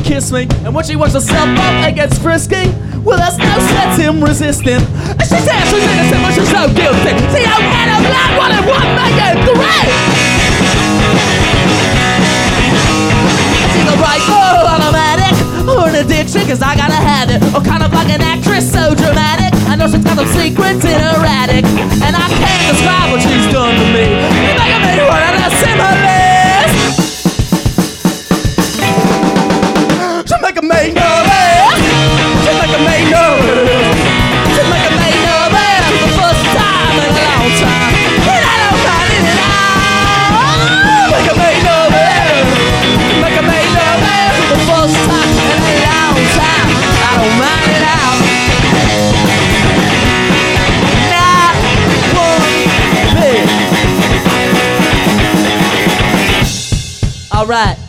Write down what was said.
kiss me. And when she wants herself up and gets frisky, well, there's no sense in resisting. And she says she's innocent, but she's so guilty. See, I'm out of line, 1 and 1 make it 3. She's a rifle automatic, or an addiction, cause I gotta have it. Or kind of like an actress, so dramatic. I know she's got some secrets in her attic, and I can't describe what she's done to me. You make me wanna assimilate. She's making me nervous. She's making me nervous. She's making me nervous for the first time in a long time, and I don't mind it at all. Making me nervous. Making me nervous for the first time in a long time. I don't mind it at all. Not one bit. All right.